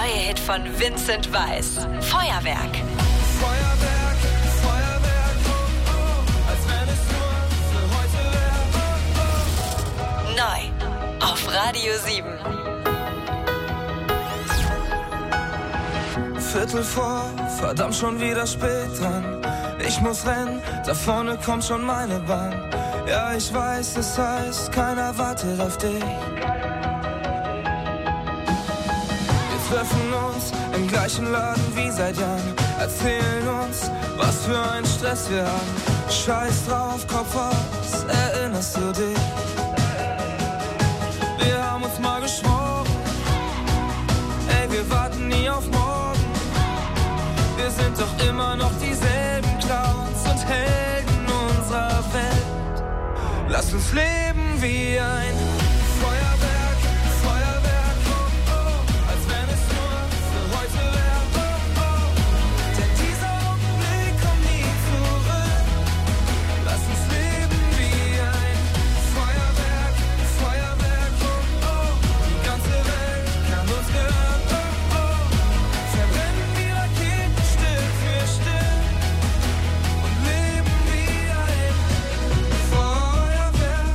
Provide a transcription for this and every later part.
neue Hit von Vincent Weiss. Feuerwerk. Feuerwerk, Feuerwerk, oh, oh, als wenn es nur für heute wäre. Neu auf Radio 7. Viertel vor, verdammt schon wieder spät dran. Ich muss rennen, da vorne kommt schon meine Bahn. Ja, ich weiß, es heißt, keiner wartet auf dich. Wir treffen uns im gleichen Laden wie seit Jahren. Erzählen uns, was für ein Stress wir haben. Scheiß drauf, Kopf aus, erinnerst du dich? Wir haben uns mal geschworen, ey, wir warten nie auf morgen. Wir sind doch immer noch dieselben Clowns und Helden unserer Welt. Lass uns leben wie ein Feuerwerk, Feuerwerk, oh, oh, als wenn es nur für heute wäre, oh, oh. Denn dieser Augenblick kommt nie zurück. Lass uns leben wie ein Feuerwerk, Feuerwerk, oh, oh. Die ganze Welt kann uns gehören, oh, oh. Verbrennen die Raketen Still für Still und leben wie ein Feuerwerk,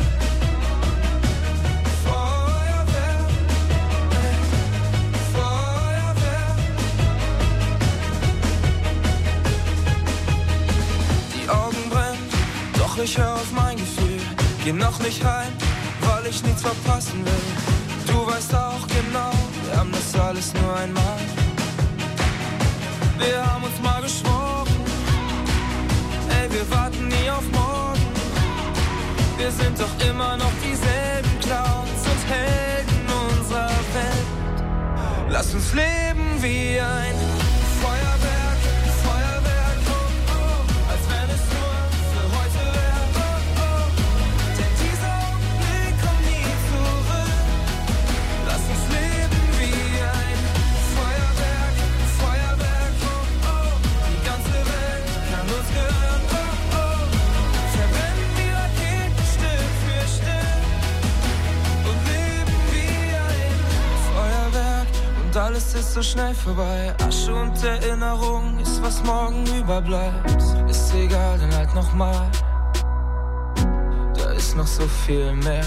Feuerwerk, Feuerwerk. Die Augen brennen, doch ich hör auf mein Gefühl. Geh noch nicht heim, weil ich nichts verpassen will. Du weißt auch genau, wir haben das alles nur einmal. Wir haben uns mal geschworen, ey, wir warten nie auf morgen. Wir sind doch immer noch dieselben Clowns und Helden unserer Welt. Lass uns leben wie ein Feuerwerk, Feuerwerk, oh, oh, als wenn es nur für heute wäre, oh, oh. Denn dieser Augenblick kommt nie zurück. Lass uns leben wie ein Feuerwerk, Feuerwerk, oh, oh. Die ganze Welt kann uns gehören, oh, oh. Verbrennen die Raketen Still für Still und leben wie ein Feuerwerk. Und alles ist so schnell vorbei. Asche und Erinnerung ist, was morgen überbleibt. Ist egal, dann halt nochmal. Da ist noch so viel mehr.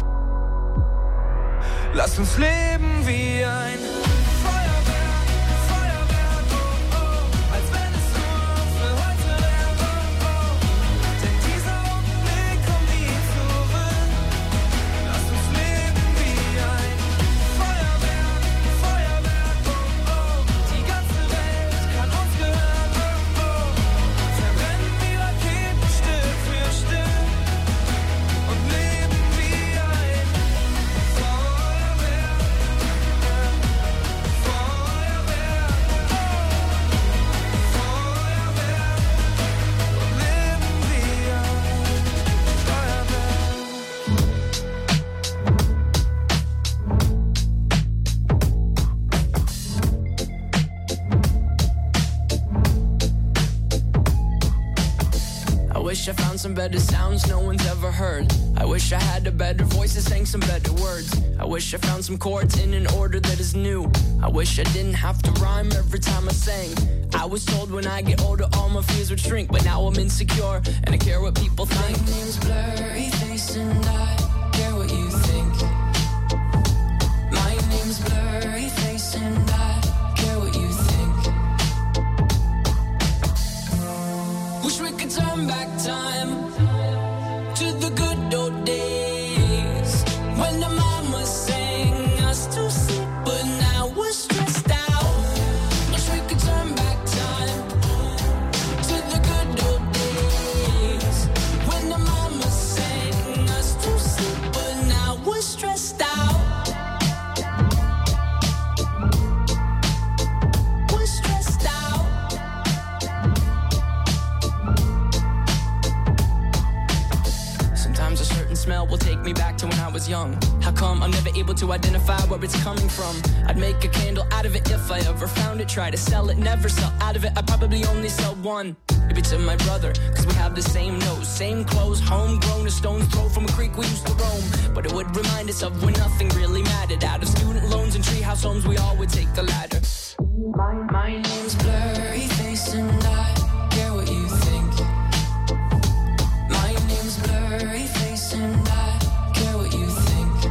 Lass uns leben wie ein Feuerwerk, Feuerwerk, oh, oh, als wenn es nur für heute wäre, oh, oh. Denn dieser Augenblick kommt nie zurück. Lass uns leben wie ein Feuerwerk, Feuerwerk, oh, oh. Die ganze Welt kann uns gehören, oh, oh. Verbrennen die Raketen Still für Still und leben wie ein Feuerwerk, Feuerwerk, Feuerwerk und leben wie ein Feuerwerk. I wish I found some better sounds no one's ever heard. I wish I had a better voice that sang some better words. I wish I found some chords in an order that is new. I wish I didn't have to rhyme every time I sang. I was told when I get older all my fears would shrink, but now I'm insecure and I care what people think. My name's Blurry Face and I care what you think. My name's Blurry Face and I care what you think. Wish we could turn back time to the good old days when the mama sang us to sleep, but now we're stressed out. Wish we could turn back time to the good old days when the mama sang us to sleep. smell will take me back to when I was young. How come I'm never able to identify where it's coming from? I'd make a candle out of it if I ever found it. Try to sell it, never sell out of it. I'd probably only sell one. Maybe to my brother, cause we have the same nose, same clothes, homegrown, a stone's throw from a creek we used to roam. But it would remind us of when nothing really mattered. Out of student loans and treehouse homes, we all would take the ladder. My name's Blurry Face and I care what you think. My name's Blurry Face and I care what you think.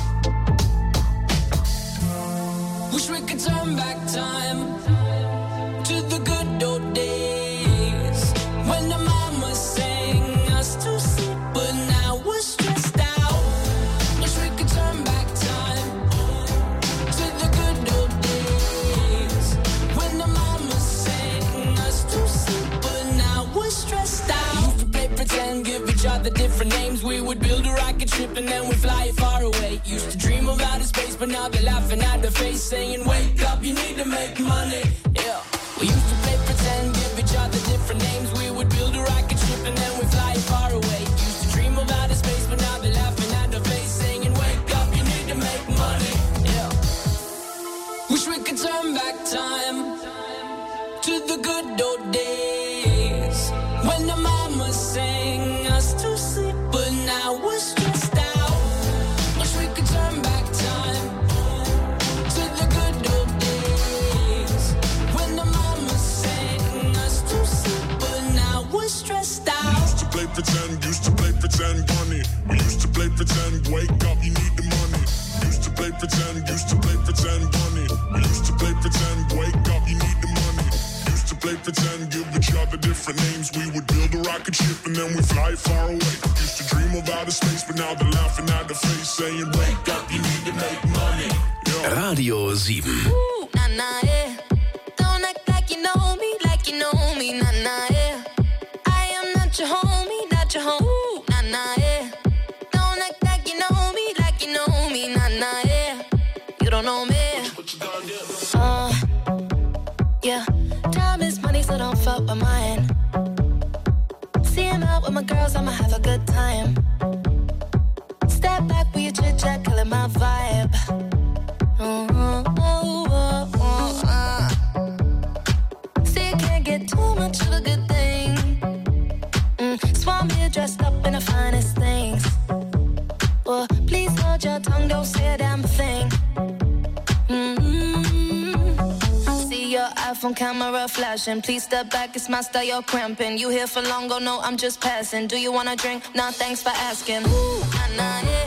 Wish we could turn back time to the good old days when the mama sang us to sleep, but now we're stressed out. Wish we could turn back time to the good old days when the mama sang us to sleep, but now we're stressed out. We used to play pretend, give each other different names. We would build a rocket ship and then we'd fly far away. Used to dream of outer space, but now they're laughing at the face, saying, wake up, you need to make money. Yeah. We used to play pretend, give each other different names. We would build a rocket ship and then we'd fly far away. Used to dream of outer space, but now they're laughing at the face, saying, wake up, you need to make money. Yeah. Wish we could turn back time to the good old days when the mama sang us to sleep, but now we're stressed out. Wish we could turn back time to the good old days when the mama sang us to sleep, but now we're stressed out. We used to play pretend, bunny. We used to play pretend, wake up, you need the money. Used to play pretend, bunny. We used to play pretend, wake up, you need the money. Used to play pretend, give each other different names. We would build a rocket ship and then we'd fly far away. Used to dream of outer space, but now they're laughing at the face, saying, wake up, you need to make money. Yeah. Radio 7. Ooh, nah, nah, yeah. Don't act like you know me, nah, nah, yeah. I am not your homie, not your homie. Ooh, nah, nah, yeah. Don't act like you know me, nah, nah, yeah. You don't know me. Yeah. Time is money, so don't fuck with mine. See him out with my girls, I'ma have a good time. Step back with your chit chat, killing my vibe. See, you can't get too much of a good thing. Swan me dressed up in the finest things. Well, please hold your tongue, don't say a damn thing. See your iPhone camera flashing. Please step back, it's my style, you're cramping. You here for long, go no, I'm just passing. Do you wanna drink? Nah, thanks for asking. Ooh, nah, nah, yeah.